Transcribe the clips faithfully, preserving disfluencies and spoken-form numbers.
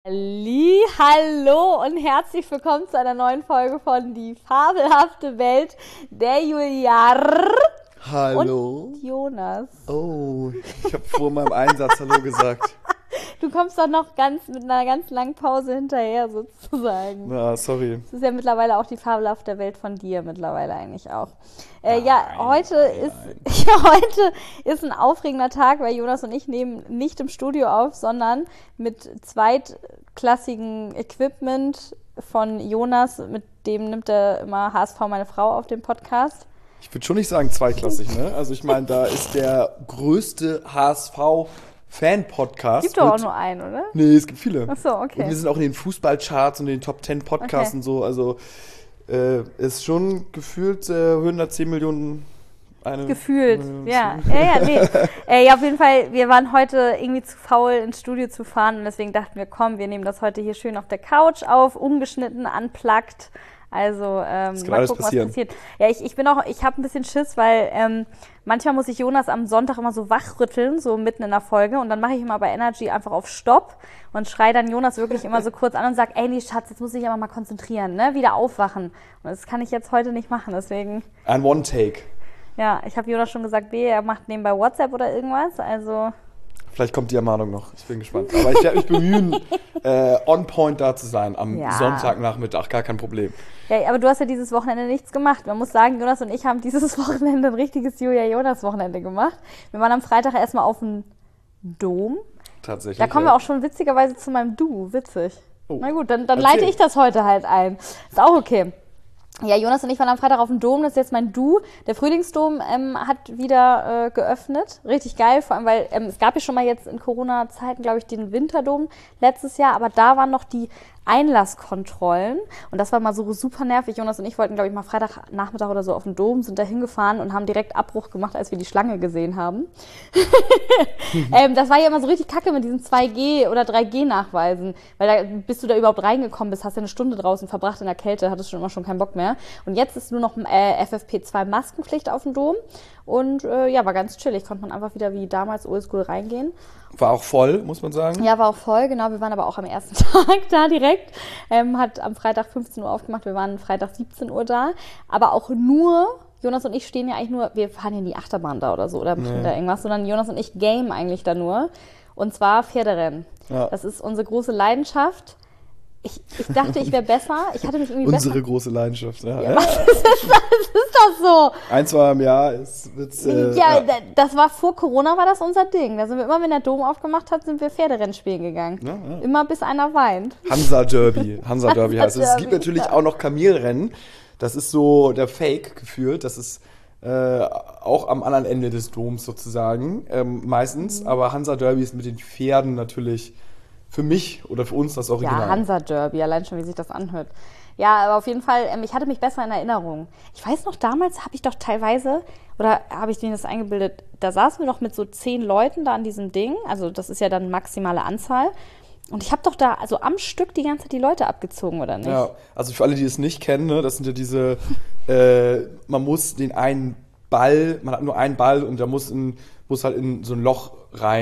Halli, hallo und herzlich willkommen zu einer neuen Folge von Die fabelhafte Welt der Juliar Hallo. und Jonas. Oh, ich habe vor meinem Einsatz Hallo gesagt. Du kommst doch noch ganz mit einer ganz langen Pause hinterher sozusagen. Na, sorry. Das ist ja mittlerweile auch die fabelhafte Welt von dir mittlerweile eigentlich auch. Äh, nein, ja, heute nein, ist nein. Ja, heute ist ein aufregender Tag, weil Jonas und ich nehmen nicht im Studio auf, sondern mit zweitklassigem Equipment von Jonas, mit dem nimmt er immer H S V meine Frau auf dem Podcast. Ich würde schon nicht sagen zweitklassig, ne? Also ich meine, da ist der größte H S V Fan-Podcast. Gibt doch auch nur einen, oder? Nee, es gibt viele. Ach so, okay. Und wir sind auch in den Fußballcharts und in den Top zehn Podcasts okay. und so. Also äh, ist schon gefühlt äh, hundertzehn Millionen. Eine, Gefühlt, eine, ja. ja, ja, nee. äh, ja, auf jeden Fall, wir waren heute irgendwie zu faul, ins Studio zu fahren und deswegen dachten wir, komm, wir nehmen das heute hier schön auf der Couch auf, ungeschnitten, unplugged. Also ähm, mal gucken, passieren. was passiert. Ja, ich, ich bin auch, ich habe ein bisschen Schiss, weil ähm, manchmal muss ich Jonas am Sonntag immer so wachrütteln, so mitten in der Folge und dann mache ich immer bei Energy einfach auf Stopp und schreie dann Jonas wirklich immer so kurz an und sage, ey, nee, Schatz, jetzt muss ich aber mal konzentrieren, ne, wieder aufwachen. Und das kann ich jetzt heute nicht machen, deswegen. Ein One-Take. Ja, ich habe Jonas schon gesagt, B, er macht nebenbei WhatsApp oder irgendwas, also... Vielleicht kommt die Ermahnung noch, ich bin gespannt. Aber ich werde mich bemühen, äh, on point da zu sein am ja. Sonntagnachmittag, gar kein Problem. Ja, aber du hast ja dieses Wochenende nichts gemacht. Man muss sagen, Jonas und ich haben dieses Wochenende ein richtiges Julia-Jonas-Wochenende gemacht. Wir waren am Freitag erstmal auf dem Dom. Tatsächlich. Da kommen ja. wir auch schon witzigerweise zu meinem Du, witzig. Oh. Na gut, dann, dann leite ich das heute halt ein. Ist auch okay. Ja, Jonas und ich waren am Freitag auf dem Dom, das ist jetzt mein Du. Der Frühlingsdom ähm, hat wieder äh, geöffnet. Richtig geil, vor allem, weil ähm, es gab ja schon mal jetzt in Corona-Zeiten, glaube ich, den Winterdom letztes Jahr, aber da waren noch die Einlasskontrollen und das war mal so super nervig. Jonas und ich wollten, glaube ich, mal Freitagnachmittag oder so auf den Dom, sind da hingefahren und haben direkt Abbruch gemacht, als wir die Schlange gesehen haben. ähm, das war ja immer so richtig kacke mit diesen zwei G- oder drei G-Nachweisen, weil da, bis du da überhaupt reingekommen bist, hast du eine Stunde draußen verbracht in der Kälte, hattest schon immer schon keinen Bock mehr. Und jetzt ist nur noch äh, F F P zwei Maskenpflicht auf dem Dom und äh, ja, war ganz chillig, konnte man einfach wieder wie damals oldschool reingehen. War auch voll, muss man sagen. Ja, war auch voll, genau. Wir waren aber auch am ersten Tag da direkt. Ähm, hat am Freitag fünfzehn Uhr aufgemacht, wir waren Freitag siebzehn Uhr da. Aber auch nur, Jonas und ich stehen ja eigentlich nur, wir fahren ja in die Achterbahn da oder so oder nee. da irgendwas, sondern Jonas und ich game eigentlich da nur. Und zwar Pferderennen. Ja. Das ist unsere große Leidenschaft. Ich, ich dachte, ich wäre besser. Ich hatte mich irgendwie Unsere besser. große Leidenschaft, ja. ja. Was ist das? Das ist doch so. Ein, zwei im Jahr ist wird's, äh, ja, ja, das war vor Corona, war das unser Ding. Da sind wir immer, wenn der Dom aufgemacht hat, sind wir Pferderennen spielen gegangen. Ja, ja. Immer bis einer weint. Hansa Derby. Hansa Derby heißt es. Es gibt natürlich auch noch Kamelrennen. Das ist so der Fake gefühlt. Das ist äh, auch am anderen Ende des Doms sozusagen ähm, meistens. Mhm. Aber Hansa Derby ist mit den Pferden natürlich für mich oder für uns das Original. Ja, Hansa Derby, allein schon, wie sich das anhört. Ja, aber auf jeden Fall, ähm, ich hatte mich besser in Erinnerung. Ich weiß noch, damals habe ich doch teilweise, oder habe ich denen das eingebildet, da saßen wir doch mit so zehn Leuten da an diesem Ding, also das ist ja dann maximale Anzahl. Und ich habe doch da also am Stück die ganze Zeit die Leute abgezogen, oder nicht? Ja, also für alle, die es nicht kennen, ne, das sind ja diese, äh, man muss den einen Ball, man hat nur einen Ball und der muss, in, muss halt in so ein Loch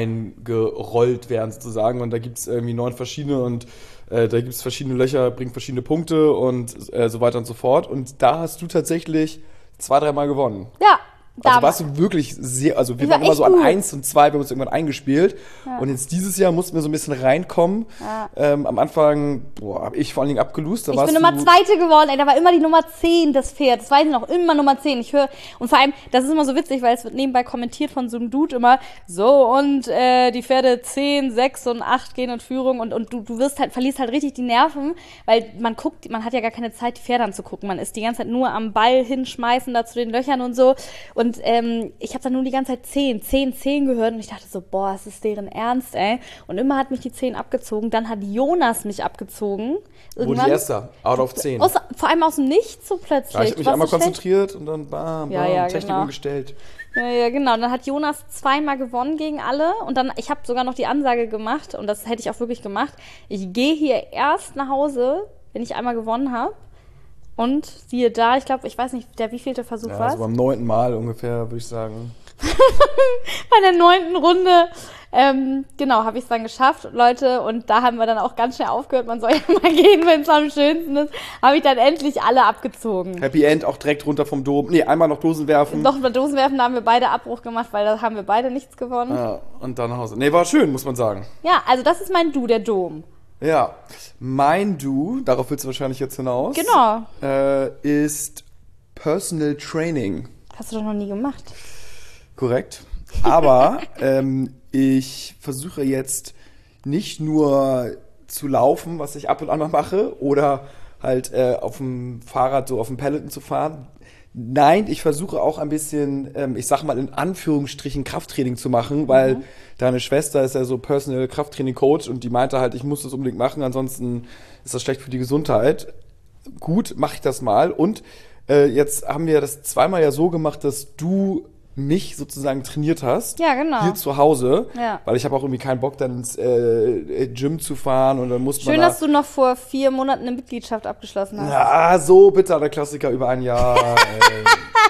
reingerollt werden sozusagen und da gibt es irgendwie neun verschiedene und äh, da gibt es verschiedene Löcher, bringt verschiedene Punkte und äh, so weiter und so fort und da hast du tatsächlich zwei, dreimal gewonnen. Ja. Also warst du wirklich sehr, also wir waren immer so an eins und zwei, wir haben uns irgendwann eingespielt. Ja. Und jetzt dieses Jahr mussten wir so ein bisschen reinkommen. Ja. Ähm, am Anfang, boah, hab ich vor allen Dingen abgelost. Da ich bin Nummer Zweite geworden, ey, da war immer die Nummer zehn, das Pferd. Das weiß ich noch, immer Nummer zehn. Ich höre, und vor allem, das ist immer so witzig, weil es wird nebenbei kommentiert von so einem Dude immer, so, und äh, die Pferde zehn, sechs und acht gehen in Führung und, und du, du wirst halt, verlierst halt richtig die Nerven, weil man guckt, man hat ja gar keine Zeit, die Pferde anzugucken. Man ist die ganze Zeit nur am Ball hinschmeißen, da zu den Löchern und so. Und ähm, ich habe dann nur die ganze Zeit zehn, zehn, zehn gehört und ich dachte so, boah, es ist deren Ernst, ey. Und immer hat mich die zehn abgezogen. Dann hat Jonas mich abgezogen. Irgendwann. Wurde erster, out of zehn. Aus, vor allem aus dem Nichts so plötzlich. Ja, ich habe mich einmal so konzentriert und dann bam, bam, ja, ja, Technik genau. umgestellt. Ja, ja, genau. Und dann hat Jonas zweimal gewonnen gegen alle und dann, ich habe sogar noch die Ansage gemacht und das hätte ich auch wirklich gemacht. Ich gehe hier erst nach Hause, wenn ich einmal gewonnen habe. Und siehe da, ich glaube, ich weiß nicht, der wievielte Versuch ja, war. So beim neunten Mal ungefähr, würde ich sagen. Bei der neunten Runde, ähm, genau, habe ich es dann geschafft, Leute. Und da haben wir dann auch ganz schnell aufgehört. Man soll ja mal gehen, wenn es am schönsten ist. Habe ich dann endlich alle abgezogen. Happy End, auch direkt runter vom Dom. Nee, einmal noch Dosen werfen. Noch bei Dosen werfen, da haben wir beide Abbruch gemacht, weil da haben wir beide nichts gewonnen. Ja, und dann nach Hause. Nee, war schön, muss man sagen. Ja, also das ist mein Du, der Dom. Ja, mein Du, darauf willst du wahrscheinlich jetzt hinaus. Genau. Äh, ist Personal Training. Hast du doch noch nie gemacht. Korrekt. Aber ähm, ich versuche jetzt nicht nur zu laufen, was ich ab und an mal mache, oder halt äh, auf dem Fahrrad so auf dem Peloton zu fahren. Nein, ich versuche auch ein bisschen, ähm, ich sag mal in Anführungsstrichen Krafttraining zu machen, weil mhm. deine Schwester ist ja so Personal Krafttraining Coach und die meinte halt, ich muss das unbedingt machen, ansonsten ist das schlecht für die Gesundheit. Gut, mache ich das mal. Und äh, jetzt haben wir das zweimal ja so gemacht, dass du mich sozusagen trainiert hast. Ja, genau. Hier zu Hause. Ja. Weil ich habe auch irgendwie keinen Bock, dann ins äh, Gym zu fahren und dann muss man Schön, da, dass du noch vor vier Monaten eine Mitgliedschaft abgeschlossen hast. Ja, so bitter, der Klassiker über ein Jahr. ey.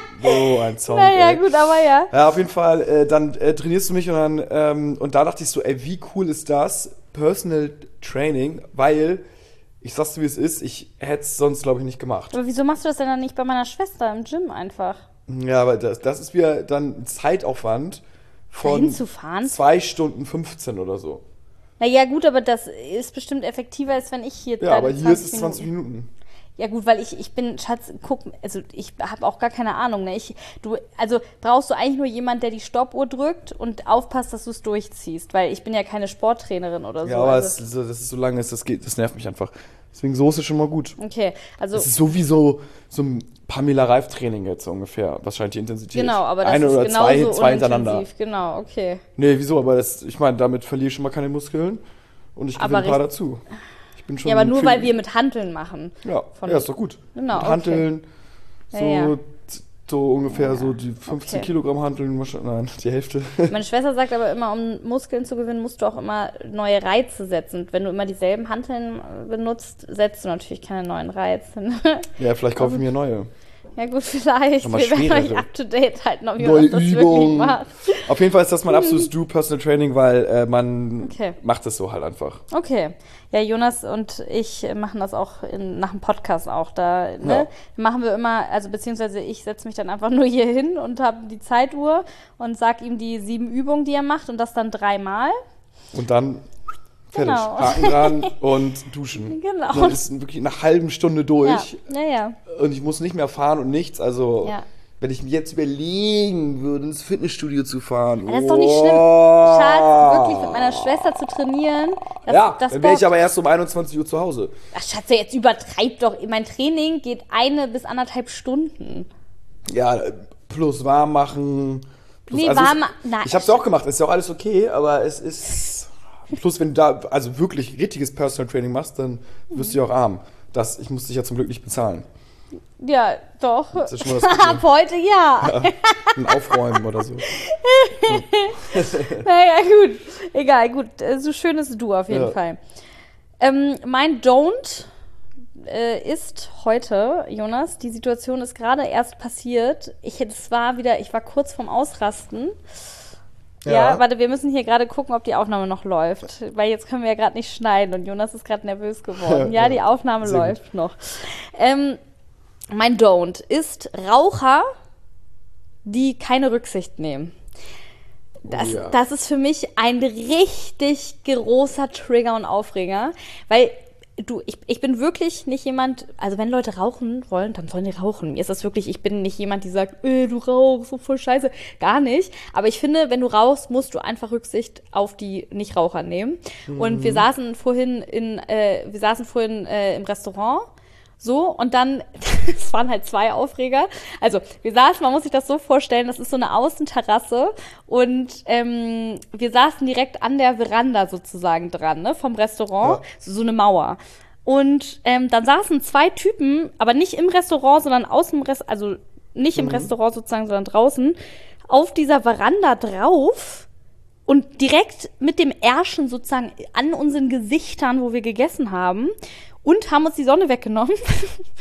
So ein Song. Naja, ey. gut, aber ja. Ja, auf jeden Fall, äh, dann äh, trainierst du mich und dann, ähm, und da dachte ich so, ey, wie cool ist das? Personal Training, weil, ich sag's dir, wie es ist, ich hätte es sonst, glaube ich, nicht gemacht. Aber wieso machst du das denn dann nicht bei meiner Schwester im Gym einfach? Ja, aber das, das ist wieder dann ein Zeitaufwand von Dahin zu fahren? zwei Stunden fünfzehn oder so. Naja, gut, aber das ist bestimmt effektiver, als wenn ich hier Ja, aber hier ist es zwanzig Minuten. Ja gut, weil ich, ich bin, Schatz, guck, also ich habe auch gar keine Ahnung, ne? Ich, du, also brauchst du eigentlich nur jemand, der die Stoppuhr drückt und aufpasst, dass du es durchziehst, weil ich bin ja keine Sporttrainerin oder so. Ja, aber also. es, das ist so lange, das geht, das nervt mich einfach. Deswegen so ist es schon mal gut. Okay, also. Das ist so wie so, so ein Pamela Reif Training jetzt so ungefähr, wahrscheinlich die Intensität. Genau, aber das Eine ist oder genauso zwei, zwei hintereinander. unintensiv. Genau, okay. Nee, wieso? Aber das, ich meine, damit verliere ich schon mal keine Muskeln und ich gewinne ein paar dazu. Ich bin schon ja, aber nur viel, weil wir mit Hanteln machen. Ja, Von, ja, ist doch gut. Genau, mit okay. Hanteln, so, Ja, ja. so ungefähr Ja, so die fünfzehn okay. Kilogramm Hanteln, nein, die Hälfte. Meine Schwester sagt aber immer, um Muskeln zu gewinnen, musst du auch immer neue Reize setzen. Und wenn du immer dieselben Hanteln benutzt, setzt du natürlich keine neuen Reize. Ja, vielleicht kaufe ich mir neue. Ja gut, vielleicht. Nochmal Wir werden schwerere. euch up to date halten, ob Neue Jonas das wirklich Übungen. macht. Auf jeden Fall ist das mein absolutes Do Personal Training, weil äh, man Okay. macht es so halt einfach. Okay. Ja, Jonas und ich machen das auch in, nach dem Podcast auch. Da ne, Ja. machen wir immer, also beziehungsweise ich setze mich dann einfach nur hier hin und habe die Zeituhr und sag ihm die sieben Übungen, die er macht und das dann dreimal. Und dann fertig. Genau. Haken dran und duschen. Genau. Dann ist wirklich nach halben Stunde durch. Ja, ja, ja. Und ich muss nicht mehr fahren und nichts. Also, Ja. wenn ich mir jetzt überlegen würde, ins Fitnessstudio zu fahren. Das ist doch nicht schlimm, Schatz, wirklich mit meiner Schwester zu trainieren. Das, Ja, das dann wäre ich bockt. aber erst um einundzwanzig Uhr zu Hause. Ach, Schatz, jetzt übertreib doch. Mein Training geht eine bis anderthalb Stunden. Ja, plus warm machen. Plus, Nee, also warm- es, nein. Ich habe es auch gemacht, ist ja auch alles okay, aber es ist. Plus, wenn du da also wirklich richtiges Personal Training machst, dann wirst du ja auch arm. Das, ich muss dich ja zum Glück nicht bezahlen. Ja, doch. Das ist schon mal das Gute. Ab heute ja. Ja, ein Aufräumen oder so. Naja, gut. Egal, gut. So schönes Du auf jeden Ja. Fall. Ähm, mein Don't äh, ist heute, Jonas, die Situation ist gerade erst passiert. Ich es war wieder, ich war kurz vorm Ausrasten. Ja. Ja. warte, wir müssen hier gerade gucken, ob die Aufnahme noch läuft. Weil jetzt können wir ja gerade nicht schneiden und Jonas ist gerade nervös geworden. Ja, die Aufnahme Sehr läuft gut. noch. Ähm, mein Don't ist Raucher, die keine Rücksicht nehmen. Das, Oh ja. das ist für mich ein richtig großer Trigger und Aufreger, weil du, ich, ich bin wirklich nicht jemand, also wenn Leute rauchen wollen, dann sollen die rauchen. Mir ist das wirklich, ich bin nicht jemand, die sagt, äh, du rauchst, so voll scheiße. Gar nicht. Aber ich finde, wenn du rauchst, musst du einfach Rücksicht auf die Nichtraucher nehmen. Mhm. Und wir saßen vorhin in, äh, wir saßen vorhin äh, im Restaurant. So, und dann, es waren halt zwei Aufreger. Also, wir saßen, man muss sich das so vorstellen, das ist so eine Außenterrasse und ähm, wir saßen direkt an der Veranda sozusagen dran, ne, vom Restaurant, Ja. so, so eine Mauer. Und ähm, dann saßen zwei Typen, aber nicht im Restaurant, sondern aus dem Restaurant, also nicht im Mhm. Restaurant sozusagen, sondern draußen, auf dieser Veranda drauf und direkt mit dem Ärschen sozusagen an unseren Gesichtern, wo wir gegessen haben. Und haben uns die Sonne weggenommen.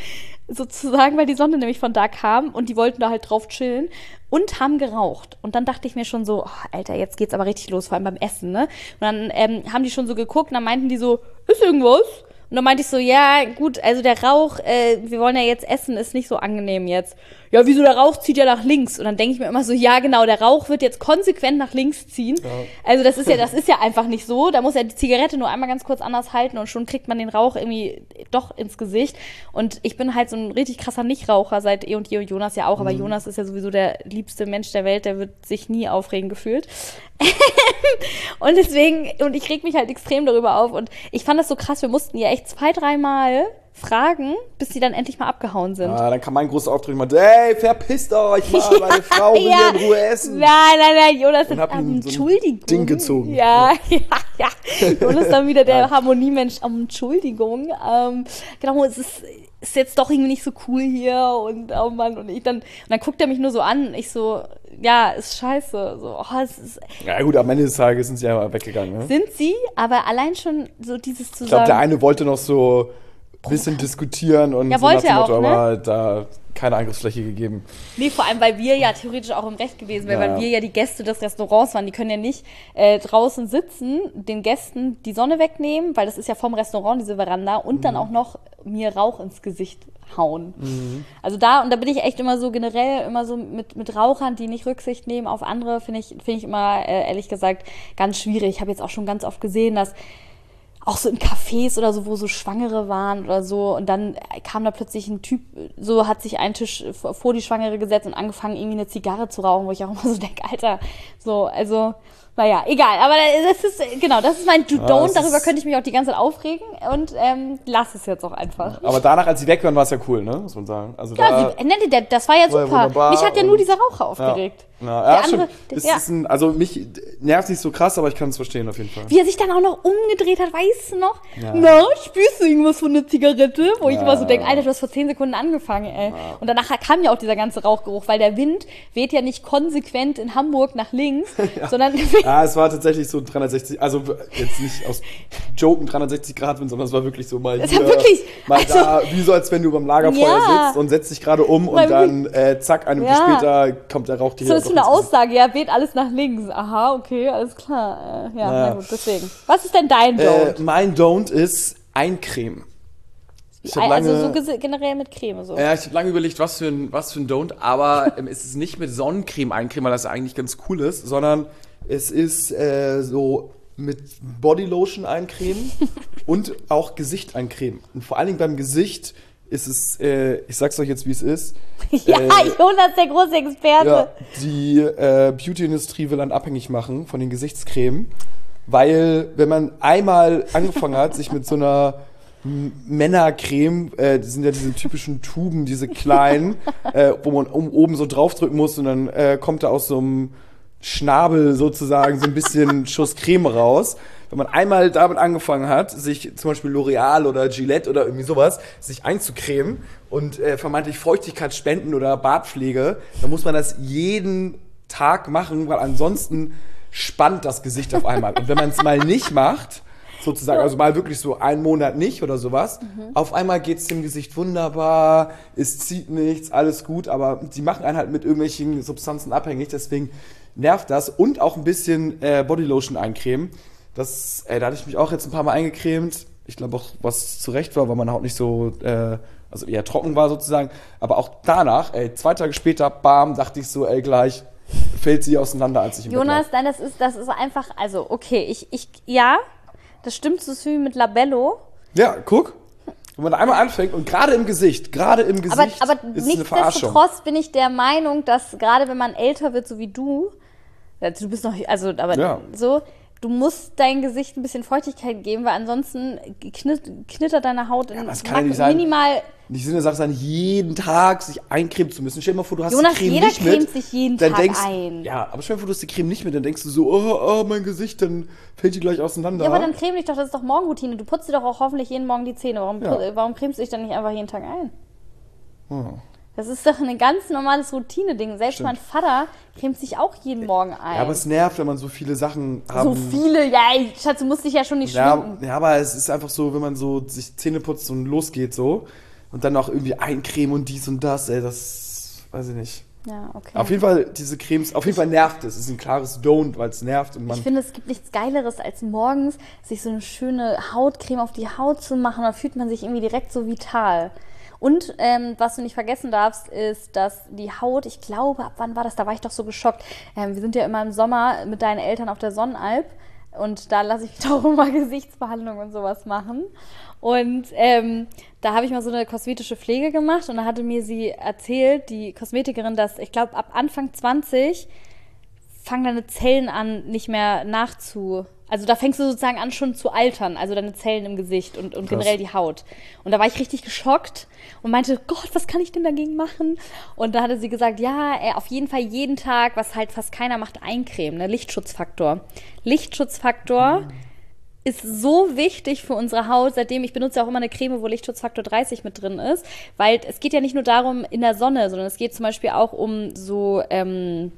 sozusagen, weil die Sonne nämlich von da kam und die wollten da halt drauf chillen und haben geraucht. Und dann dachte ich mir schon so, oh, Alter, jetzt geht's aber richtig los, vor allem beim Essen, ne? Und dann ähm, haben die schon so geguckt und dann meinten die so, ist irgendwas? Und dann meinte ich so, ja, gut, also der Rauch, äh, wir wollen ja jetzt essen, ist nicht so angenehm jetzt. Ja, wieso, der Rauch zieht ja nach links? Und dann denke ich mir immer so, ja, genau, der Rauch wird jetzt konsequent nach links ziehen. Ja. Also das ist ja, das ist ja einfach nicht so. Da muss ja die Zigarette nur einmal ganz kurz anders halten und schon kriegt man den Rauch irgendwie doch ins Gesicht. Und ich bin halt so ein richtig krasser Nichtraucher seit eh und je und Jonas ja auch. Aber mhm. Jonas ist ja sowieso der liebste Mensch der Welt, der wird sich nie aufregen gefühlt. Und deswegen, und ich reg mich halt extrem darüber auf. Und ich fand das so krass, wir mussten ja echt zwei, dreimal fragen, bis die dann endlich mal abgehauen sind. Ja, dann kam mein großer Auftritt und meinte, ey, verpisst euch mal, meine Frau will ja. hier in Ruhe essen. Nein, nein, nein, Jonas und ist hab um, ihm so Entschuldigung. ein Ding gezogen. Ja, ja, ja. Jonas ist dann wieder der Harmoniemensch. Um, Entschuldigung. Ähm, genau, es ist, ist jetzt doch irgendwie nicht so cool hier und oh Mann, und ich dann, und dann guckt er mich nur so an und ich so, ja, ist scheiße. So, oh, es ist, ja gut, am Ende des Tages sind sie ja weggegangen. Ne? Sind sie, aber allein schon so dieses zusammen. Ich glaube, der eine wollte noch so ein bisschen diskutieren und ja, so nach dem Motto, auch, ne? aber da keine Angriffsfläche gegeben. Nee, vor allem, weil wir ja theoretisch auch im Recht gewesen wären, ja. weil wir ja die Gäste des Restaurants waren. Die können ja nicht äh, draußen sitzen, den Gästen die Sonne wegnehmen, weil das ist ja vom Restaurant, diese Veranda, und mhm. dann auch noch mir Rauch ins Gesicht hauen. Mhm. Also da, und da bin ich echt immer so generell, immer so mit, mit Rauchern, die nicht Rücksicht nehmen auf andere, finde ich, finde ich immer, äh, ehrlich gesagt, ganz schwierig. Ich habe jetzt auch schon ganz oft gesehen, dass auch so in Cafés oder so, wo so Schwangere waren oder so, und dann kam da plötzlich ein Typ, so hat sich ein Tisch vor die Schwangere gesetzt und angefangen, irgendwie eine Zigarre zu rauchen, wo ich auch immer so denke, Alter, so, also, naja, egal, aber das ist, genau, das ist mein Do-Don't, ja, darüber könnte ich mich auch die ganze Zeit aufregen und ähm, lass es jetzt auch einfach. Aber danach, als sie weg waren, war es ja cool, ne, muss man sagen. Also ja, da, sie, das war ja super. War mich hat ja nur dieser Raucher aufgeregt. Ja. Ja, ja, andere, das ja. ist ein, also mich nervt nicht so krass, aber ich kann es verstehen auf jeden Fall. Wie er sich dann auch noch umgedreht hat, weißt du noch? Ja. Na, spürst du irgendwas von der Zigarette? Wo ja. ich immer so denke, Alter, du hast vor zehn Sekunden angefangen, ey. Ja. Und danach kam ja auch dieser ganze Rauchgeruch, weil der Wind weht ja nicht konsequent in Hamburg nach links, ja. sondern... ja, es war tatsächlich so dreihundertsechzig, also jetzt nicht aus Joken dreihundertsechzig Grad Wind, sondern es war wirklich so mal das hier, war wirklich, mal also, da, wie so als wenn du beim Lagerfeuer ja. sitzt und setzt dich gerade um und dann äh, zack, eine Minute ja. später kommt der Rauch dir so ist eine Aussage, ja, weht alles nach links. Aha, okay, alles klar. Äh, ja, naja. na gut, deswegen. Was ist denn dein Don't? Äh, mein Don't ist Eincremen. Ich also lange, so ges- generell mit Creme so. Ja, ich habe lange überlegt, was für ein, was für ein Don't, aber ähm, es ist nicht mit Sonnencreme eincremen, weil das eigentlich ganz cool ist, sondern es ist äh, so mit Bodylotion eincremen und auch Gesicht eincremen. Und vor allen Dingen beim Gesicht ist es, äh, ich sag's euch jetzt, wie es ist. Ja, äh, Jonas, der große Experte. Ja, die äh, Beauty-Industrie will einen abhängig machen von den Gesichtscremen, weil wenn man einmal angefangen hat, sich mit so einer M- Männercreme, äh, das sind ja diese typischen Tuben, diese kleinen, äh, wo man um, oben so draufdrücken muss und dann äh, kommt da aus so einem Schnabel sozusagen so ein bisschen Schuss Creme raus. Wenn man einmal damit angefangen hat, sich zum Beispiel L'Oreal oder Gillette oder irgendwie sowas, sich einzucremen und äh, vermeintlich Feuchtigkeit spenden oder Bartpflege, dann muss man das jeden Tag machen, weil ansonsten spannt das Gesicht auf einmal. Und wenn man es mal nicht macht, sozusagen, also mal wirklich so einen Monat nicht oder sowas, mhm. auf einmal geht's dem Gesicht wunderbar, es zieht nichts, alles gut, aber die machen einen halt mit irgendwelchen Substanzen abhängig, deswegen nervt das. Und auch ein bisschen äh, Bodylotion eincremen. Das, äh, da hatte ich mich auch jetzt ein paar Mal eingecremt. Ich glaube auch, was zurecht war, weil meine Haut nicht so, äh, also eher trocken war sozusagen. Aber auch danach, ey, zwei Tage später, bam, dachte ich so, ey, gleich fällt sie auseinander, als ich im Jonas, Bett war. nein, das ist, das ist einfach, also, okay, ich, ich, ja, das stimmt so viel mit Labello. Ja, guck. Wenn man einmal anfängt und gerade im Gesicht, gerade im Gesicht aber, aber ist es eine Verarschung. Nichtsdestotrotz bin ich der Meinung, dass gerade wenn man älter wird, so wie du, also du bist noch, also, aber ja. so, du musst dein Gesicht ein bisschen Feuchtigkeit geben, weil ansonsten knit, knittert deine Haut in ja, das kann ja nicht sein, minimal. Nicht Sinne Sache sein, jeden Tag sich eincremen zu müssen. Stell dir mal vor, du hast Jonas, die Creme jeder nicht mit. cremt sich jeden dann Tag denkst, ein. Ja, aber stell dir mal vor, du hast die Creme nicht mit, dann denkst du so, oh, oh, mein Gesicht, dann fällt die gleich auseinander. Ja, aber dann creme dich doch, das ist doch Morgenroutine. Du putzt dir doch auch hoffentlich jeden Morgen die Zähne. Warum, ja. warum cremst du dich dann nicht einfach jeden Tag ein? Oh. Das ist doch ein ganz normales Routine-Ding. Selbst Stimmt. mein Vater cremt sich auch jeden Morgen ein. Ja, aber es nervt, wenn man so viele Sachen hat. So viele? Ja, ey, Schatz, du musst dich ja schon nicht ja, schminken. ja, aber es ist einfach so, wenn man so sich Zähne putzt und losgeht so, und dann noch irgendwie Eincreme und dies und das, ey, das weiß ich nicht. Ja, okay. Auf jeden Fall, diese Cremes, auf jeden Fall nervt es. Es ist ein klares Don't, weil es nervt. Und man ich finde, es gibt nichts Geileres, als morgens sich so eine schöne Hautcreme auf die Haut zu machen. Da fühlt man sich irgendwie direkt so vital. Und ähm, was du nicht vergessen darfst, ist, dass die Haut, ich glaube, ab wann war das? Da war ich doch so geschockt. Ähm, wir sind ja immer im Sommer mit deinen Eltern auf der Sonnenalp. Und da lasse ich mich doch immer Gesichtsbehandlung und sowas machen. Und ähm, da habe ich mal so eine kosmetische Pflege gemacht und da hatte mir sie erzählt, die Kosmetikerin, dass ich glaube, ab Anfang zwanzig fangen deine Zellen an, nicht mehr nachzu... Also da fängst du sozusagen an, schon zu altern, also deine Zellen im Gesicht und, und generell die Haut. Und da war ich richtig geschockt und meinte, Gott, was kann ich denn dagegen machen? Und da hatte sie gesagt, ja, ey, auf jeden Fall jeden Tag, was halt fast keiner macht, eincremen, ne? Lichtschutzfaktor. Lichtschutzfaktor mhm. ist so wichtig für unsere Haut, seitdem ich benutze auch immer eine Creme, wo Lichtschutzfaktor dreißig mit drin ist, weil es geht ja nicht nur darum in der Sonne, sondern es geht zum Beispiel auch um so... Ähm,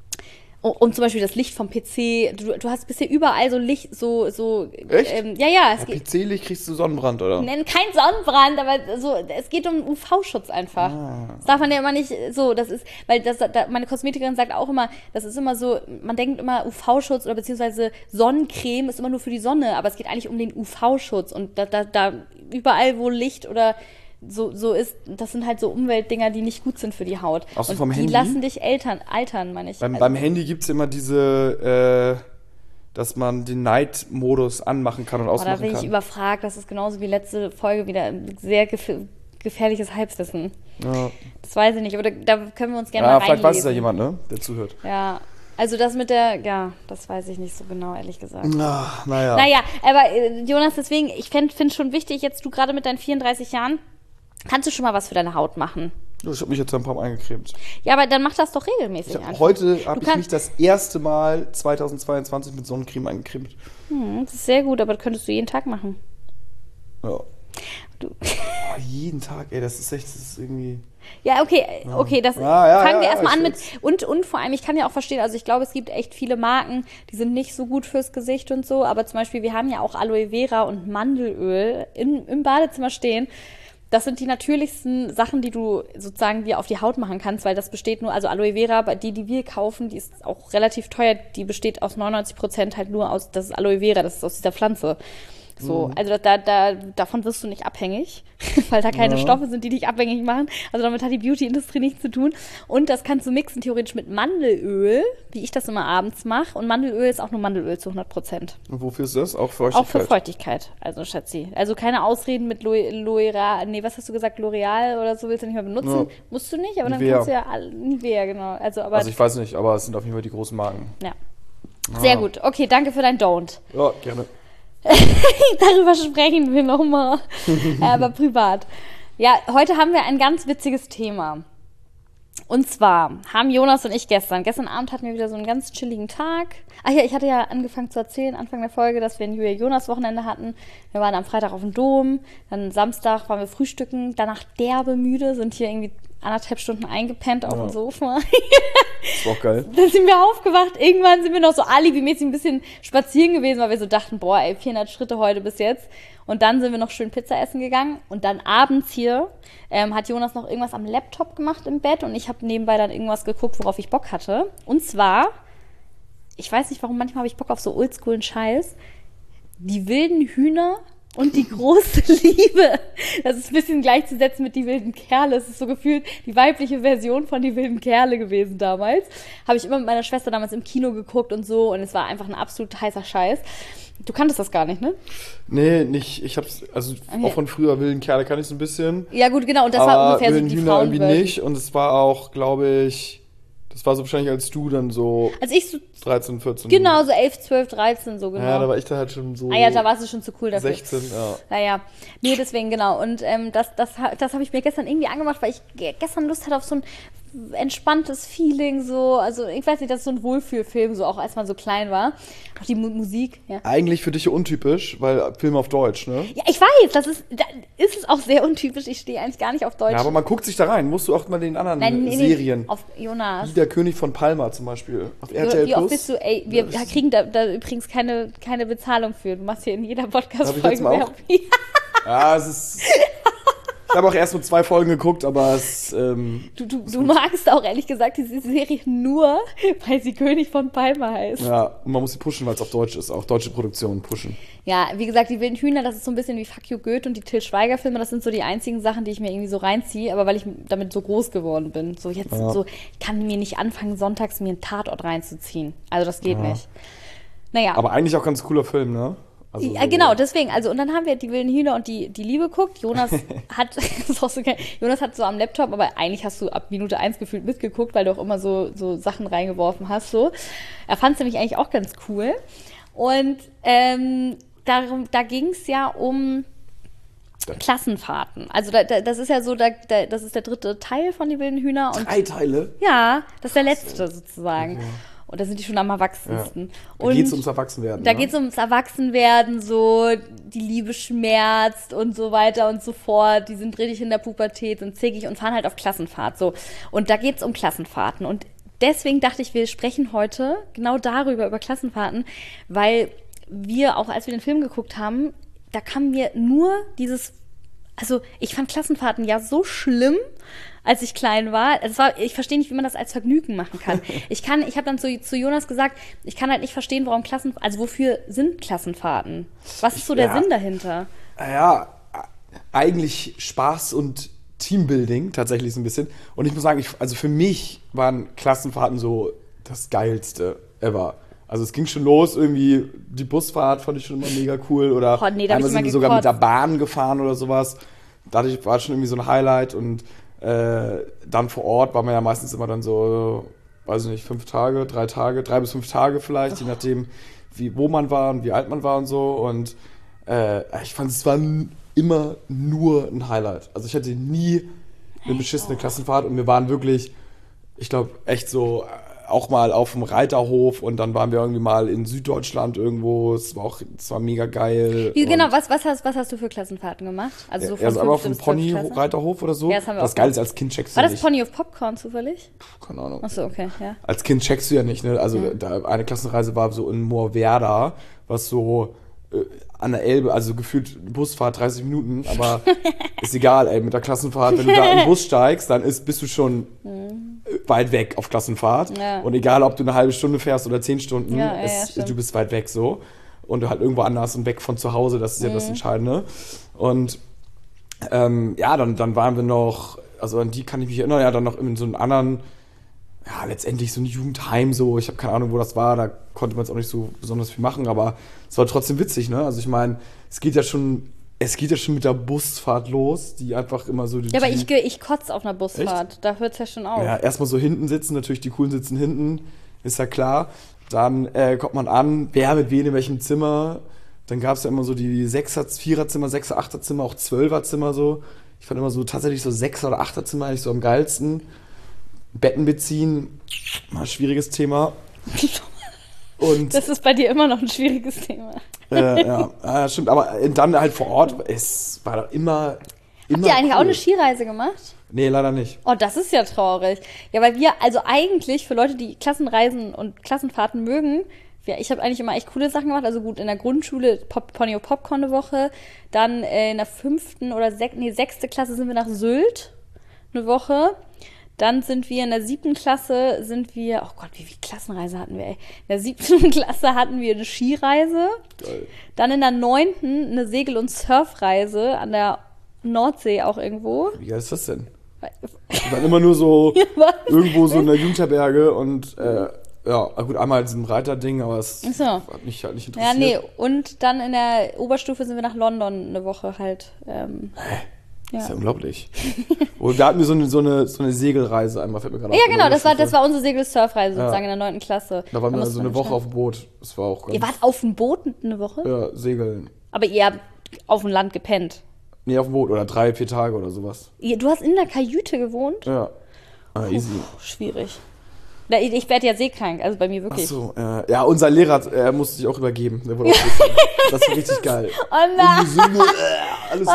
um zum Beispiel das Licht vom P C. Du, du hast bisher überall so Licht, so, so. Echt? Ähm, ja, ja. Es ja, geht, P C-Licht kriegst du Sonnenbrand, oder? Nein, kein Sonnenbrand, aber so, es geht um U V-Schutz einfach. Ah. Das darf man ja immer nicht so, das ist, weil das, da, meine Kosmetikerin sagt auch immer, das ist immer so, man denkt immer U V-Schutz oder beziehungsweise Sonnencreme ist immer nur für die Sonne, aber es geht eigentlich um den U V-Schutz und da, da, da überall, wo Licht oder so, so ist, das sind halt so Umweltdinger, die nicht gut sind für die Haut. Auch so und vom die Handy? lassen dich altern, altern, meine ich. Beim, also, beim Handy gibt es immer diese, äh, dass man den Night-Modus anmachen kann und oh, ausmachen da bin kann. ich überfragt, das ist genauso wie letzte Folge wieder ein sehr gef- gefährliches Halbwissen. Ja. Das weiß ich nicht, aber da, da können wir uns gerne ja, mal reinlesen. vielleicht weiß es ja jemand, ne, der zuhört. Ja, also das mit der, ja, das weiß ich nicht so genau, ehrlich gesagt. Ach, naja. Naja, aber äh, Jonas, deswegen, ich finde es schon wichtig, jetzt du gerade mit deinen vierunddreißig Jahren, kannst du schon mal was für deine Haut machen? Ich habe mich jetzt ein paar Mal eingecremt. Ja, aber dann mach das doch regelmäßig. Ich hab, heute habe ich mich das erste Mal zweitausendzweiundzwanzig mit Sonnencreme eingecremt. Hm, das ist sehr gut, aber das könntest du jeden Tag machen. Ja. Du. Oh, jeden Tag, ey, das ist echt, das ist irgendwie... Ja, okay, okay, das ja, ja, fangen wir ja, erstmal ja, an mit, und, und vor allem, ich kann ja auch verstehen, also ich glaube, es gibt echt viele Marken, die sind nicht so gut fürs Gesicht und so, aber zum Beispiel, wir haben ja auch Aloe Vera und Mandelöl in, im Badezimmer stehen. Das sind die natürlichsten Sachen, die du sozusagen dir auf die Haut machen kannst, weil das besteht nur, also Aloe Vera, die, die wir kaufen, die ist auch relativ teuer, die besteht aus neunundneunzig Prozent halt nur aus, das ist Aloe Vera, das ist aus dieser Pflanze. So, mhm. also da, da, davon wirst du nicht abhängig, weil da keine ja. Stoffe sind, die dich abhängig machen. Also damit hat die Beauty-Industrie nichts zu tun. Und das kannst du mixen theoretisch mit Mandelöl, wie ich das immer abends mache. Und Mandelöl ist auch nur Mandelöl zu hundert Prozent. Und wofür ist das? Auch Feuchtigkeit? Auch für Feuchtigkeit, also Schatzi. Also keine Ausreden mit L'Oreal, nee, was hast du gesagt, L'Oreal oder so willst du nicht mehr benutzen? Ja. Musst du nicht, aber Nivea. Dann kannst du ja, all, Nivea, genau. Also, aber, also ich weiß nicht, aber es sind auf jeden Fall die großen Marken. Ja, ah. Sehr gut. Okay, danke für dein Don't. Ja, gerne. Darüber sprechen wir nochmal, aber privat. Ja, heute haben wir ein ganz witziges Thema. Und zwar haben Jonas und ich gestern, gestern Abend hatten wir wieder so einen ganz chilligen Tag. Ach ja, ich hatte ja angefangen zu erzählen, Anfang der Folge, dass wir ein Julia-Jonas-Wochenende hatten. Wir waren am Freitag auf dem Dom, dann Samstag waren wir frühstücken, danach derbe müde, sind hier irgendwie anderthalb Stunden eingepennt auf ja. dem Sofa. Das war auch geil. Dann sind wir aufgewacht, irgendwann sind wir noch so alibimäßig ein bisschen spazieren gewesen, weil wir so dachten, boah ey, vierhundert Schritte heute bis jetzt. Und dann sind wir noch schön Pizza essen gegangen und dann abends hier ähm, hat Jonas noch irgendwas am Laptop gemacht im Bett und ich habe nebenbei dann irgendwas geguckt, worauf ich Bock hatte. Und zwar, ich weiß nicht warum, manchmal habe ich Bock auf so oldschoolen Scheiß, die wilden Hühner und die große Liebe. Das ist ein bisschen gleichzusetzen mit die wilden Kerle. Es ist so gefühlt die weibliche Version von die wilden Kerle gewesen damals. Habe ich immer mit meiner Schwester damals im Kino geguckt und so und es war einfach ein absolut heißer Scheiß. Du kanntest das gar nicht, ne? Nee, nicht. Ich hab's, also okay. Auch von früher wilden Kerle kann ich so ein bisschen. Ja gut, genau. Und das war ungefähr so die Hühner irgendwie nicht. Und es war auch, glaube ich, das war so wahrscheinlich als du dann so, als ich so dreizehn, vierzehn. Genau, so elf, zwölf, dreizehn, so genau. Ja, da war ich da halt schon so. Ah ja, da warst du schon zu cool dafür. sechzehn, ja. Naja, nee, deswegen, genau. Und ähm, das, das, das habe ich mir gestern irgendwie angemacht, weil ich gestern Lust hatte auf so ein entspanntes Feeling, so, also ich weiß nicht, das ist so ein Wohlfühlfilm, so auch als man so klein war. Auch die Mu- Musik, ja. Eigentlich für dich untypisch, weil Film auf Deutsch, ne? Ja, ich weiß, das ist, da ist es auch sehr untypisch, ich stehe eigentlich gar nicht auf Deutsch. Ja, aber man guckt sich da rein, musst du auch mal den anderen Nein, nee, Serien. Nee, auf Jonas. Wie der König von Palma zum Beispiel, auf R T L Wie oft Plus. bist du, ey, wir ja, kriegen da, da übrigens keine, keine Bezahlung für, du machst hier in jeder Podcast-Folge Werbung. Ja, es ist... Ich habe auch erst nur zwei Folgen geguckt, aber es... Ähm, du du, du magst auch ehrlich gesagt diese Serie nur, weil sie König von Palma heißt. Ja, und man muss sie pushen, weil es auf Deutsch ist. Auch deutsche Produktionen pushen. Ja, wie gesagt, die wilden Hühner, das ist so ein bisschen wie Fuck You Goethe und die Til Schweiger-Filme. Das sind so die einzigen Sachen, die ich mir irgendwie so reinziehe. Aber weil ich damit so groß geworden bin. So jetzt Ja. so, ich kann mir nicht anfangen, sonntags mir einen Tatort reinzuziehen. Also das geht Ja. nicht. Naja. Aber eigentlich auch ganz cooler Film, ne? Also Ja, so- genau, deswegen. Also, und dann haben wir die wilden Hühner und die, die Liebe geguckt. Jonas hat, das ist auch so geil. Jonas hat so am Laptop, aber eigentlich hast du ab Minute eins gefühlt mitgeguckt, weil du auch immer so, so Sachen reingeworfen hast. So. Er fand es nämlich eigentlich auch ganz cool. Und ähm, darum, da ging es ja um Klassenfahrten. Also da, da, das ist ja so, da, da, das ist der dritte Teil von die wilden Hühner. Und Drei Teile? ja, das ist der letzte sozusagen. Okay. Und da sind die schon am erwachsensten. Ja. Da Und geht es ums Erwachsenwerden. Da ne? geht es ums Erwachsenwerden, so die Liebe schmerzt und so weiter und so fort. Die sind richtig in der Pubertät, sind zickig und fahren halt auf Klassenfahrt. So. Und da geht es um Klassenfahrten. Und deswegen dachte ich, wir sprechen heute genau darüber, über Klassenfahrten, weil wir, auch als wir den Film geguckt haben, da kam mir nur dieses, also ich fand Klassenfahrten ja so schlimm, als ich klein war. Es war, ich verstehe nicht, wie man das als Vergnügen machen kann. Ich kann, ich habe dann zu, zu Jonas gesagt, ich kann halt nicht verstehen, warum Klassen, also wofür sind Klassenfahrten? Was ist so der Ja. Sinn dahinter? Ja, eigentlich Spaß und Teambuilding tatsächlich so ein bisschen. Und ich muss sagen, ich, also für mich waren Klassenfahrten so das Geilste ever. Also es ging schon los, irgendwie die Busfahrt fand ich schon immer mega cool. Oder Oh, nee, da hab einmal ich sind immer wir sogar mit der gekotzt. Bahn gefahren oder sowas. Dadurch war es schon irgendwie so ein Highlight. Und äh, dann vor Ort war man ja meistens immer dann so, weiß ich nicht, fünf Tage, drei Tage, drei bis fünf Tage vielleicht, je nachdem, wie, wo man war und wie alt man war und so. Und äh, ich fand, es war n- immer nur ein Highlight. Also ich hatte nie eine beschissene Klassenfahrt und wir waren wirklich, ich glaube, echt so äh, auch mal auf dem Reiterhof und dann waren wir irgendwie mal in Süddeutschland irgendwo. Es war auch, es war mega geil. Wie, genau, Und- was, was, hast, was hast du für Klassenfahrten gemacht? Also so ja, also aber auf fünfte dem bis zwölfte Klasse? Pony-Reiterhof oder so. Ja, das haben wir Was auch geil gemacht. ist, als Kind checkst du War das nicht. Pony of Popcorn zufällig? Keine Ahnung. Achso, okay, ja. Als Kind checkst du ja nicht, ne? Also Ja. da, eine Klassenreise war so in Moorwerda, was so äh, an der Elbe, also gefühlt Busfahrt dreißig Minuten, aber ist egal, ey, mit der Klassenfahrt, wenn du da im Bus steigst, dann ist, bist du schon äh, weit weg auf Klassenfahrt. Ja. Und egal, ob du eine halbe Stunde fährst oder zehn Stunden, Ja, ja, ja, es, stimmt. du bist weit weg so. Und du halt irgendwo anders und weg von zu Hause, das ist ja Mhm. das Entscheidende. Und ähm, ja, dann, dann waren wir noch, also an die kann ich mich erinnern, ja, dann noch in so einem anderen, ja, letztendlich so ein Jugendheim so, ich habe keine Ahnung, wo das war, da konnte man jetzt auch nicht so besonders viel machen, aber es war trotzdem witzig, ne? Also ich meine, es geht ja schon, es geht ja schon mit der Busfahrt los, die einfach immer so... Die, Ja, aber die, ich, ge- ich kotze auf einer Busfahrt. Da hört es ja schon auf. ja, erstmal so hinten sitzen, natürlich die coolen sitzen hinten, ist ja klar. Dann äh, kommt man an, wer mit wem in welchem Zimmer. Dann gab es ja immer so die Sechser-, Viererzimmer, Sechser-, Achterzimmer, auch Zwölferzimmer so. Ich fand immer so tatsächlich so Sechser- oder Achterzimmer eigentlich so am geilsten. Betten beziehen, mal ein schwieriges Thema. Und Das ist bei dir immer noch ein schwieriges Thema. äh, ja, ja, stimmt. Aber dann halt vor Ort, es war doch immer, immer Habt ihr eigentlich cool. auch eine Skireise gemacht? Nee, leider nicht. Oh, das ist ja traurig. Ja, weil wir, also eigentlich für Leute, die Klassenreisen und Klassenfahrten mögen, ja, ich habe eigentlich immer echt coole Sachen gemacht. Also gut, in der Grundschule Pop, Pony und Popcorn eine Woche. Dann äh, in der fünften oder sech, nee, sechste Klasse sind wir nach Sylt eine Woche. Dann sind wir in der siebten Klasse, sind wir, oh Gott, wie viel Klassenreise hatten wir, ey. In der siebten Klasse hatten wir eine Skireise. Geil. Dann in der neunten eine Segel- und Surfreise an der Nordsee auch irgendwo. Wie geil ist das denn? Und dann immer nur so Was? irgendwo so in der Jugendherberge und äh, ja, gut, einmal in diesem Reiterding, aber es Ach so. hat mich halt nicht Ja, interessiert. nee, und dann in der Oberstufe sind wir nach London eine Woche halt. Ähm, Das ist ja ja. unglaublich. Und da hatten wir so eine, so eine, so eine Segelreise einmal, fällt mir gerade ja, auf, in genau, der das war, das Oberstufe. war unsere Segel-Surfreise Ja. sozusagen in der neunten Klasse. Da waren wir musste so man eine Woche entscheiden. auf dem Boot. Das war auch ganz... Ihr wart auf dem Boot eine Woche? Ja, segeln. Aber ihr habt auf dem Land gepennt. Nee, auf dem Boot. Oder drei, vier Tage oder sowas. Ihr, du hast in der Kajüte gewohnt? Ja. Ah, easy. Puh, schwierig. Na, Ich ich werde ja seekrank, also bei mir Ach wirklich. so, äh, ja, unser Lehrer äh, musste sich auch übergeben. Der wurde auch gefangen. Das war richtig geil. Oh nein! Und wir sind nur, äh, alles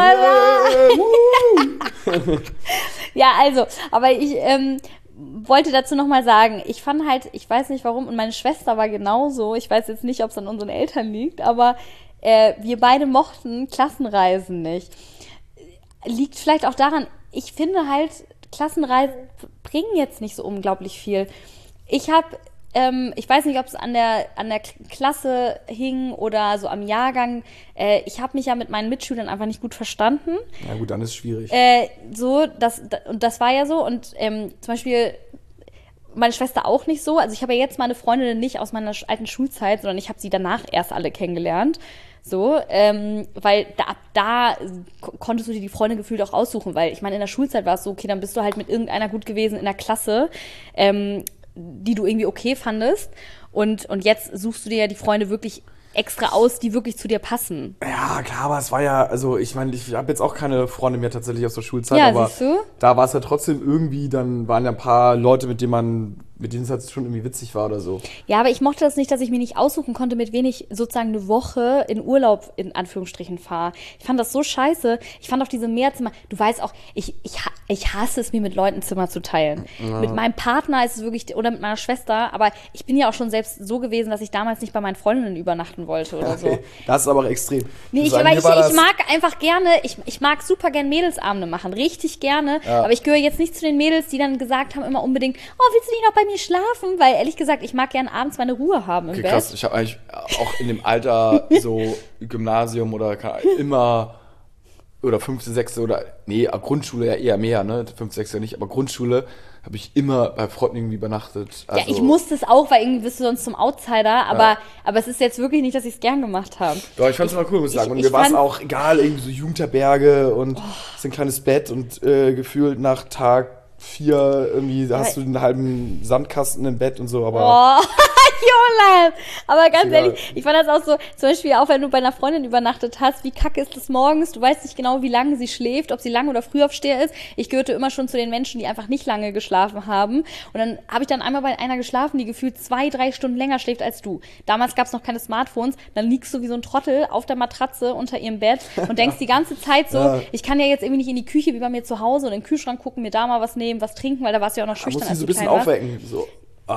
Oh äh, wuh. Ja, also, aber ich ähm, wollte dazu nochmal sagen, ich fand halt, ich weiß nicht warum, und meine Schwester war genauso, ich weiß jetzt nicht, ob es an unseren Eltern liegt, aber äh, wir beide mochten Klassenreisen nicht. liegt vielleicht auch daran, ich finde halt, Klassenreisen bringen jetzt nicht so unglaublich viel. Ich habe, ähm, ich weiß nicht, ob es an der, an der Klasse hing oder so am Jahrgang. Äh, ich habe mich ja mit meinen Mitschülern einfach nicht gut verstanden. Ja gut, dann ist es schwierig. Äh, so, das, und das war ja so. Und ähm, zum Beispiel meine Schwester auch nicht so. Also ich habe ja jetzt meine Freundinnen nicht aus meiner alten Schulzeit, sondern ich habe sie danach erst alle kennengelernt. So, ähm, weil da, ab da konntest du dir die Freunde gefühlt auch aussuchen, weil ich meine, in der Schulzeit war es so, okay, dann bist du halt mit irgendeiner gut gewesen in der Klasse, ähm, die du irgendwie okay fandest. Und, und jetzt suchst du dir ja die Freunde wirklich extra aus, die wirklich zu dir passen. Ja, klar, aber es war ja, also ich meine, ich habe jetzt auch keine Freunde mehr tatsächlich aus der Schulzeit, Ja, aber siehst du? da war es ja trotzdem irgendwie, dann waren ja ein paar Leute, mit denen man, mit denen es halt schon irgendwie witzig war oder so. Ja, aber ich mochte das nicht, dass ich mir nicht aussuchen konnte, mit wen ich sozusagen eine Woche in Urlaub in Anführungsstrichen fahre. Ich fand das so scheiße. Ich fand auch diese Mehrzimmer, du weißt auch, ich, ich, ich hasse es, mir mit Leuten Zimmer zu teilen. Ja. Mit meinem Partner ist es wirklich, oder mit meiner Schwester, aber ich bin ja auch schon selbst so gewesen, dass ich damals nicht bei meinen Freundinnen übernachten wollte oder so. Okay. Das ist aber auch extrem. Nee, ich, sagen, aber ich, ich ich mag einfach gerne, ich, ich mag super gern Mädelsabende machen, richtig gerne, ja. aber ich gehöre jetzt nicht zu den Mädels, die dann gesagt haben immer unbedingt, oh, willst du nicht noch bei mir schlafen? Weil ehrlich gesagt, ich mag gern abends meine Ruhe haben im okay, Bett. Krass, ich habe eigentlich auch in dem Alter so Gymnasium oder immer oder fünfte, sechste oder, nee, Grundschule ja eher mehr, ne, fünfte, sechste nicht, aber Grundschule habe ich immer bei Freunden irgendwie übernachtet. Also, ja, ich musste es auch, weil irgendwie bist du sonst zum Outsider, aber, ja. aber es ist jetzt wirklich nicht, dass ich es gern gemacht habe. Doch, ich fand es immer cool, muss ich sagen. Und mir war es auch egal, irgendwie so Jugendherberge und oh. so ein kleines Bett und äh, gefühlt nach Tag vier irgendwie ja. hast du einen halben Sandkasten im Bett und so, aber... Oh. Jonas! Aber ganz ehrlich, ich fand das auch so, zum Beispiel auch wenn du bei einer Freundin übernachtet hast, wie kacke ist es morgens, du weißt nicht genau, wie lange sie schläft, ob sie lang oder früh aufsteher ist. Ich gehörte immer schon zu den Menschen, die einfach nicht lange geschlafen haben. Und dann habe ich dann einmal bei einer geschlafen, die gefühlt zwei, drei Stunden länger schläft als du. Damals gab es noch keine Smartphones, dann liegst du wie so ein Trottel auf der Matratze unter ihrem Bett und denkst die ganze Zeit so, ja. ich kann ja jetzt irgendwie nicht in die Küche wie bei mir zu Hause und in den Kühlschrank gucken, mir da mal was nehmen, was trinken, weil da warst du ja auch noch schüchtern. Da musst du so ein bisschen aufwecken, so.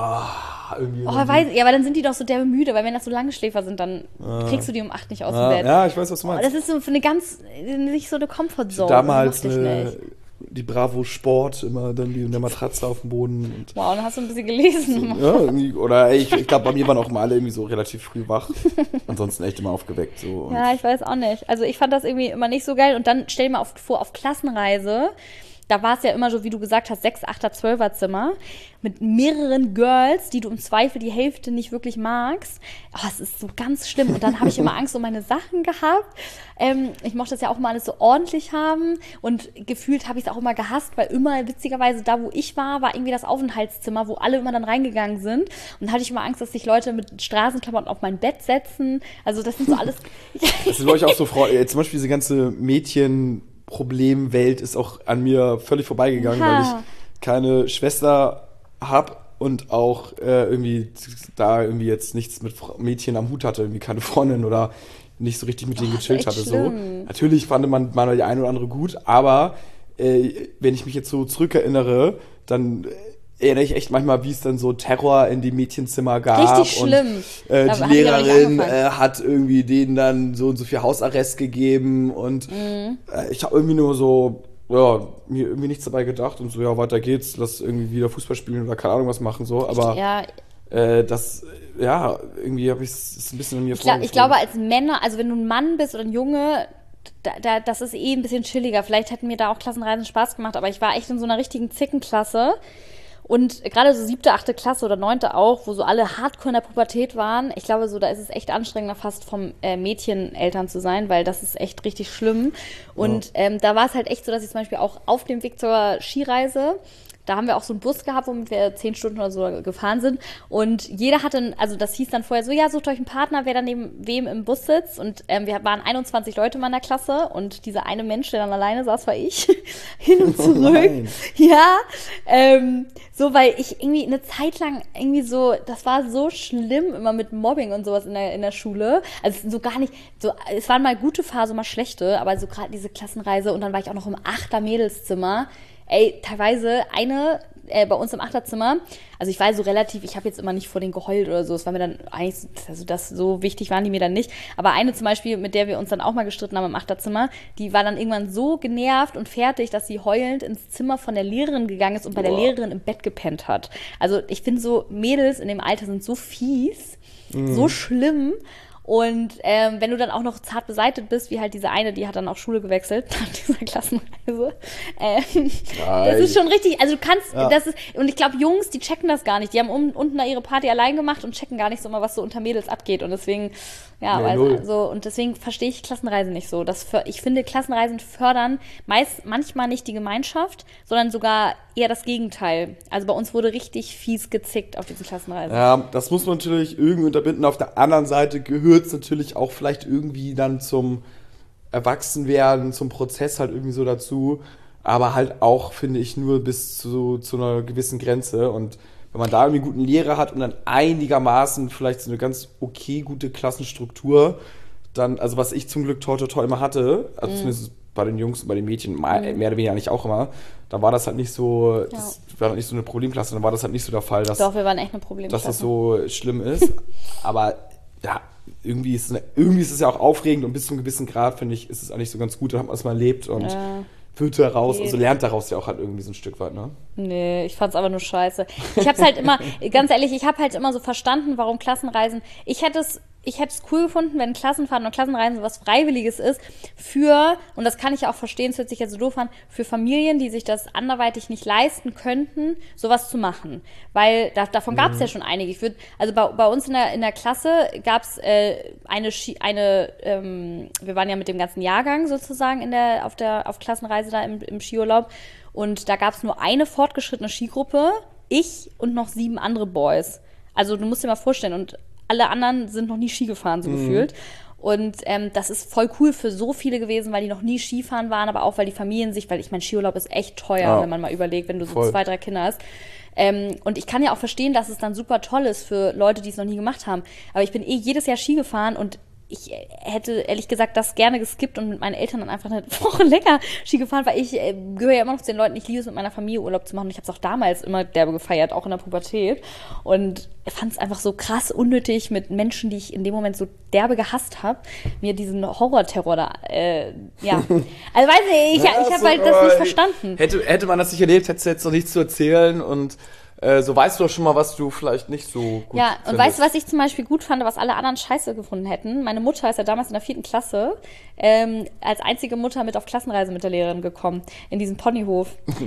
Ah, irgendwie. Oh, weiß, ja, aber dann sind die doch so derbe müde, weil wenn das so lange Schläfer sind, dann ah. kriegst du die um acht nicht aus ah. dem Bett. Ja, ich weiß, was du meinst. Oh, das ist so für eine ganz, nicht so eine Comfortzone. Damals eine, die Bravo Sport, immer dann die in der Matratze auf dem Boden. Und wow, dann hast du ein bisschen gelesen. So, ja, irgendwie, oder ich, ich glaube, bei mir waren auch mal alle irgendwie so relativ früh wach. Ansonsten echt immer aufgeweckt. So. Und ja, ich weiß auch nicht. Also ich fand das irgendwie immer nicht so geil. Und dann stell dir mal auf, vor, auf Klassenreise, da war es ja immer so, wie du gesagt hast, sechs, achter, zwölfer Zimmer mit mehreren Girls, die du im Zweifel die Hälfte nicht wirklich magst. Oh, es ist so ganz schlimm. Und dann habe ich immer Angst um meine Sachen gehabt. Ähm, ich mochte das ja auch immer alles so ordentlich haben. Und gefühlt habe ich es auch immer gehasst, weil immer, witzigerweise, da wo ich war, war irgendwie das Aufenthaltszimmer, wo alle immer dann reingegangen sind. Und dann hatte ich immer Angst, dass sich Leute mit Straßenklamotten auf mein Bett setzen. Also das sind so alles... Das sind, glaube ich, auch so Frauen. Zum Beispiel diese ganze Mädchen... Problemwelt ist auch an mir völlig vorbeigegangen, ja. weil ich keine Schwester habe und auch äh, irgendwie da irgendwie jetzt nichts mit Mädchen am Hut hatte, irgendwie keine Freundin oder nicht so richtig mit denen oh, gechillt hatte. So. Natürlich fand man mal die eine oder andere gut, aber äh, wenn ich mich jetzt so zurückerinnere, dann erinnere ich echt manchmal, wie es dann so Terror in die Mädchenzimmer gab. Richtig schlimm. Und äh, die Lehrerin äh, hat irgendwie denen dann so und so viel Hausarrest gegeben und mhm. äh, ich habe irgendwie nur so, ja, mir irgendwie nichts dabei gedacht und so, ja, weiter geht's, lass irgendwie wieder Fußball spielen oder keine Ahnung was machen, so, aber ja. äh, das, ja, irgendwie habe ich es ein bisschen an mir ich, glaub, ich glaube, als Männer, also wenn du ein Mann bist oder ein Junge, Da, da, das ist eh ein bisschen chilliger. Vielleicht hätten mir da auch Klassenreisen Spaß gemacht, aber ich war echt in so einer richtigen Zickenklasse. Und gerade so siebte, achte Klasse oder neunte auch, wo so alle hardcore in der Pubertät waren. Ich glaube, so da ist es echt anstrengender, fast vom äh, Mädcheneltern zu sein, weil das ist echt richtig schlimm. Und ja. ähm, da war es halt echt so, dass ich zum Beispiel auch auf dem Weg zur Skireise, da haben wir auch so einen Bus gehabt, womit wir zehn Stunden oder so gefahren sind. Und jeder hatte, also das hieß dann vorher so, ja, sucht euch einen Partner, wer dann neben wem im Bus sitzt. Und ähm, wir waren einundzwanzig Leute in meiner Klasse. Und dieser eine Mensch, der dann alleine saß, war ich. Hin und zurück. Oh ja, ähm, so, weil ich irgendwie eine Zeit lang irgendwie so, das war so schlimm immer mit Mobbing und sowas in der, in der Schule. Also so gar nicht, so, es waren mal gute Phasen, mal schlechte, aber so gerade diese Klassenreise. Und dann war ich auch noch im achter Mädelszimmer. Ey, teilweise eine äh, bei uns im Achterzimmer, also ich war so relativ, ich habe jetzt immer nicht vor denen geheult oder so, es war mir dann eigentlich, also das so wichtig waren die mir dann nicht, aber eine zum Beispiel, mit der wir uns dann auch mal gestritten haben im Achterzimmer, die war dann irgendwann so genervt und fertig, dass sie heulend ins Zimmer von der Lehrerin gegangen ist und bei Boah. der Lehrerin im Bett gepennt hat. Also ich finde so, Mädels in dem Alter sind so fies, mhm. so schlimm. Und ähm, wenn du dann auch noch zart beseitigt bist, wie halt diese eine, die hat dann auch Schule gewechselt nach dieser Klassenreise. Ähm, das ist schon richtig, also du kannst, ja. das ist, und ich glaube, Jungs, die checken das gar nicht. Die haben um, unten da ihre Party allein gemacht und checken gar nicht so mal, was so unter Mädels abgeht. Und deswegen, ja, nee, weil, also, und deswegen verstehe ich Klassenreisen nicht so. Das für, ich finde, Klassenreisen fördern meist manchmal nicht die Gemeinschaft, sondern sogar eher das Gegenteil. Also bei uns wurde richtig fies gezickt auf diesen Klassenreisen. Ja, das muss man natürlich irgendwie unterbinden. Auf der anderen Seite gehört es natürlich auch vielleicht irgendwie dann zum Erwachsenwerden, zum Prozess halt irgendwie so dazu. Aber halt auch, finde ich, nur bis zu, zu einer gewissen Grenze. Und wenn man da irgendwie einen guten Lehrer hat und dann einigermaßen vielleicht so eine ganz okay, gute Klassenstruktur, dann, also was ich zum Glück toi toi toi immer hatte, also mm. zumindest bei den Jungs und bei den Mädchen, mm. mehr oder weniger eigentlich auch immer, da war das halt nicht so, das ja. war halt nicht so eine Problemklasse, dann war das halt nicht so der Fall, dass, Doch, wir waren echt eine Problemklasse. dass das so schlimm ist. Aber ja, irgendwie ist, es, irgendwie ist es ja auch aufregend und bis zu einem gewissen Grad, finde ich, ist es eigentlich so ganz gut, da hat man es mal erlebt und ja. wird daraus, nee. also lernt daraus ja auch halt irgendwie so ein Stück weit, ne? Nee, ich fand's aber nur scheiße. Ich hab's halt immer, ganz ehrlich, ich hab halt immer so verstanden, warum Klassenreisen, ich hätte es Ich hätte es cool gefunden, wenn Klassenfahrten und Klassenreisen was Freiwilliges ist für, und das kann ich ja auch verstehen, es hört sich jetzt so doof an, für Familien, die sich das anderweitig nicht leisten könnten, sowas zu machen. Weil da, davon gab es mhm. ja schon einige. Ich würd, also bei, bei uns in der, in der Klasse gab es äh, eine, Ski, eine ähm, wir waren ja mit dem ganzen Jahrgang sozusagen in der, auf der auf Klassenreise da im, im Skiurlaub und da gab es nur eine fortgeschrittene Skigruppe, ich und noch sieben andere Boys. Also du musst dir mal vorstellen, und alle anderen sind noch nie Ski gefahren, so mhm. gefühlt. Und ähm, das ist voll cool für so viele gewesen, weil die noch nie Skifahren waren, aber auch, weil die Familien sich, weil ich mein Skiurlaub ist echt teuer, ja. wenn man mal überlegt, wenn du so voll. zwei, drei Kinder hast. Ähm, und ich kann ja auch verstehen, dass es dann super toll ist für Leute, die es noch nie gemacht haben. Aber ich bin eh jedes Jahr Ski gefahren und ich hätte ehrlich gesagt das gerne geskippt und mit meinen Eltern dann einfach eine Woche länger Ski gefahren, weil ich äh, gehöre ja immer noch zu den Leuten, ich liebe es, mit meiner Familie Urlaub zu machen. Und ich habe es auch damals immer derbe gefeiert, auch in der Pubertät. Und fand es einfach so krass unnötig, mit Menschen, die ich in dem Moment so derbe gehasst habe, mir diesen Horror-Terror da, äh, ja. Also weiß nicht, ich, ja, ich habe halt das nicht verstanden. Hätte, hätte man das nicht erlebt, hättest du jetzt noch nichts zu erzählen und Äh, so weißt du doch schon mal, was du vielleicht nicht so gut Ja, und findest. weißt du, was ich zum Beispiel gut fand, was alle anderen scheiße gefunden hätten? Meine Mutter ist ja damals in der vierten Klasse ähm, als einzige Mutter mit auf Klassenreise mit der Lehrerin gekommen, in diesen Ponyhof.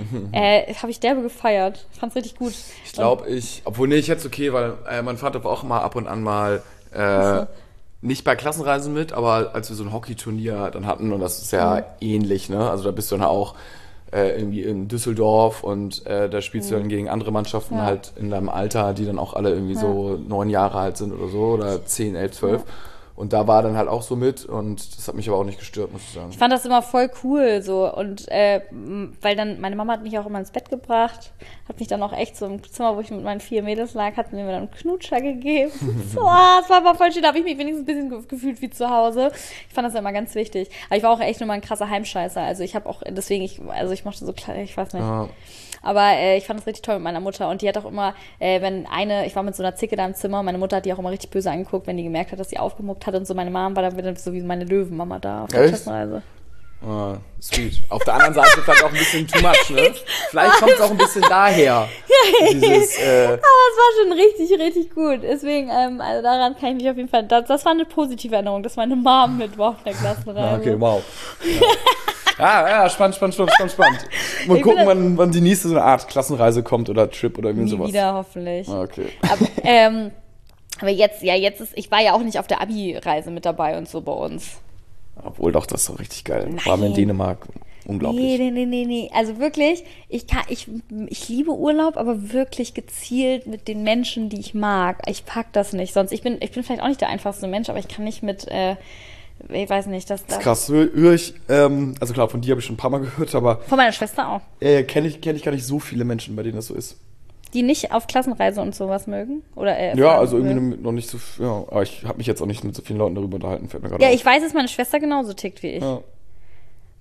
äh, habe ich derbe gefeiert. Ich fand's richtig gut. Ich glaube, ich, obwohl, nee, ich hätte es okay, weil äh, mein Vater war auch mal ab und an mal äh, nicht bei Klassenreisen mit, aber als wir so ein Hockeyturnier dann hatten, und das ist ja mhm. ähnlich, ne? Also da bist du dann auch Äh, irgendwie in Düsseldorf und äh, da spielst mhm. du dann gegen andere Mannschaften ja. halt in deinem Alter, die dann auch alle irgendwie ja. so neun Jahre alt sind oder so oder zehn, elf, zwölf. Ja. Und da war dann halt auch so mit und das hat mich aber auch nicht gestört, muss ich sagen. Ich fand das immer voll cool so und äh, weil dann, meine Mama hat mich auch immer ins Bett gebracht, hat mich dann auch echt so im Zimmer, wo ich mit meinen vier Mädels lag, hat mir dann einen Knutscher gegeben. so, das war aber voll schön, da habe ich mich wenigstens ein bisschen gefühlt wie zu Hause. Ich fand das immer ganz wichtig. Aber ich war auch echt nur mal ein krasser Heimscheißer, also ich habe auch, deswegen, ich, also ich mochte so klar, ich weiß nicht. Ja. Aber äh, ich fand das richtig toll mit meiner Mutter und die hat auch immer, äh, wenn eine, ich war mit so einer Zicke da im Zimmer, meine Mutter hat die auch immer richtig böse angeguckt, wenn die gemerkt hat, dass sie aufgemuckt hat und so. Meine Mom war dann wieder so wie meine Löwenmama da auf der Klassenreise. Oh, sweet. Auf der anderen Seite vielleicht auch ein bisschen too much, ne? Vielleicht kommt es auch ein bisschen daher. Dieses, äh Aber es war schon richtig, richtig gut. Deswegen, ähm, also daran kann ich mich auf jeden Fall, das, das war eine positive Erinnerung, dass meine Mom mit war auf der Klassenreise. Okay, wow. Ja. Ah, ja, spannend, spannend, spannend, spannend, spannend. Mal ich gucken, wann, wann die nächste so eine Art Klassenreise kommt oder Trip oder irgendwie sowas. Wieder, hoffentlich. Ah, okay. Aber, ähm, aber jetzt, ja, jetzt ist, ich war ja auch nicht auf der Abi-Reise mit dabei und so bei uns. Obwohl doch, das ist doch richtig geil. Nein. Waren wir in Dänemark. Unglaublich. Nee, nee, nee, nee, nee. Also wirklich, ich kann, ich, ich liebe Urlaub, aber wirklich gezielt mit den Menschen, die ich mag. Ich pack das nicht. Sonst, ich bin, ich bin vielleicht auch nicht der einfachste Mensch, aber ich kann nicht mit, äh, ich weiß nicht, dass das. Das ist krass, höre hör ich, ähm, also klar, von dir habe ich schon ein paar Mal gehört, aber. Von meiner Schwester auch. Äh, kenne ich, kenn ich gar nicht so viele Menschen, bei denen das so ist. Die nicht auf Klassenreise und sowas mögen? Oder, äh, ja, also irgendwie mögen. noch nicht so, ja, aber ich habe mich jetzt auch nicht mit so vielen Leuten darüber unterhalten, fällt mir gerade Ja, auf. ich weiß, dass meine Schwester genauso tickt wie ich. Ja.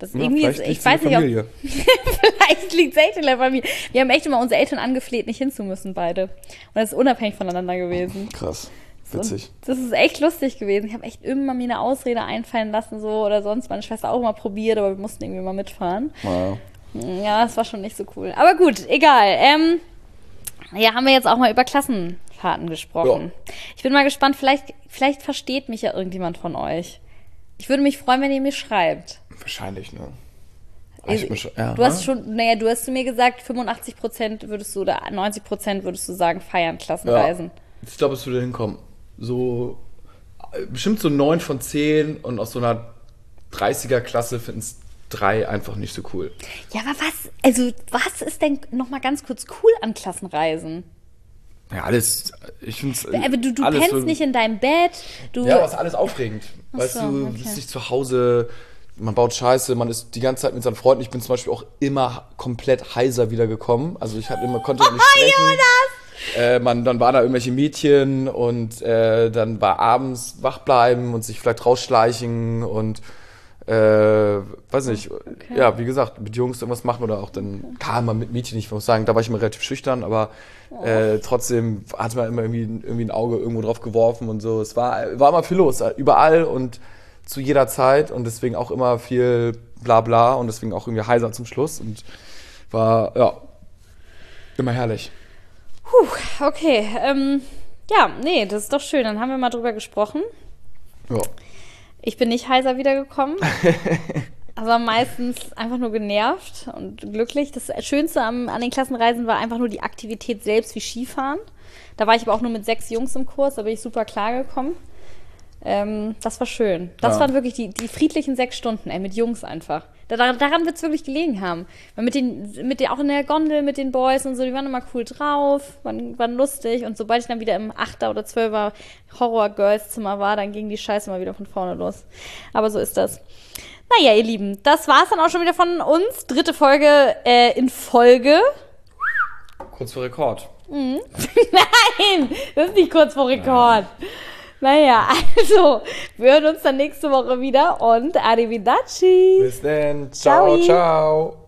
Das Ja, irgendwie ist, vielleicht ich liegt's in weiß der nicht, ob Familie. vielleicht liegt es echt in der Familie. Wir haben echt immer unsere Eltern angefleht, nicht hinzumüssen, beide. Und das ist unabhängig voneinander gewesen. Krass. Witzig. Und das ist echt lustig gewesen. Ich habe echt immer mir eine Ausrede einfallen lassen, so oder sonst. Meine Schwester auch immer probiert, aber wir mussten irgendwie mal mitfahren. Naja. Ja, das war schon nicht so cool. Aber gut, egal. Ähm, ja, haben wir jetzt auch mal über Klassenfahrten gesprochen. Ja. Ich bin mal gespannt, vielleicht, vielleicht versteht mich ja irgendjemand von euch. Ich würde mich freuen, wenn ihr mir schreibt. Wahrscheinlich, ne? Also, Ich, ich, ja, du hast schon, naja, du hast zu mir gesagt, fünfundachtzig Prozent würdest du oder neunzig Prozent würdest du sagen, feiern Klassenreisen. Ja. Ich glaube, es würde hinkommen. So, bestimmt so neun von zehn und aus so einer dreißiger-Klasse finden es drei einfach nicht so cool. Ja, aber was, also, was ist denn nochmal ganz kurz cool an Klassenreisen? Ja, alles, ich finde es. Aber du, du pennst so, nicht in deinem Bett. Du ja, aber es ist alles aufregend. Ach weißt so, du, okay. bist nicht zu Hause, man baut Scheiße, man ist die ganze Zeit mit seinen Freunden. Ich bin zum Beispiel auch immer komplett heiser wiedergekommen. Also ich hatte immer, konnte nicht sprechen. Oh, Jonas! Äh, man, dann waren da irgendwelche Mädchen und äh, dann war abends wach bleiben und sich vielleicht rausschleichen und äh, weiß nicht, Okay. ja, wie gesagt, mit Jungs irgendwas machen oder auch dann, klar, mal mit Mädchen, ich muss sagen, da war ich immer relativ schüchtern, aber äh, trotzdem hatte man immer irgendwie, irgendwie ein Auge irgendwo drauf geworfen und so. Es war, war immer viel los, überall und zu jeder Zeit und deswegen auch immer viel Blabla und deswegen auch irgendwie heiser zum Schluss und war, ja, immer herrlich. Puh, okay. Ähm, ja, nee, das ist doch schön. Dann haben wir mal drüber gesprochen. Ja. Ich bin nicht heiser wiedergekommen. Aber meistens einfach nur genervt und glücklich. Das Schönste am, an den Klassenreisen war einfach nur die Aktivität selbst, wie Skifahren. Da war ich aber auch nur mit sechs Jungs im Kurs, da bin ich super klargekommen. Ähm, das war schön. Das Ja. waren wirklich die, die friedlichen sechs Stunden, ey, mit Jungs einfach. Da, daran wird es wirklich gelegen haben. Weil mit den, mit den, auch in der Gondel mit den Boys und so, die waren immer cool drauf, waren, waren lustig. Und sobald ich dann wieder im Achter- oder Zwölfer Horror-Girls-Zimmer war, dann ging die Scheiße mal wieder von vorne los. Aber so ist das. Naja, ihr Lieben, das war's dann auch schon wieder von uns. Dritte Folge äh, in Folge. Kurz vor Rekord. Mhm. Nein, das ist nicht kurz vor Rekord. Naja, also, wir hören uns dann nächste Woche wieder und arrivederci. Bis dann. Ciao, Ciao. ciao.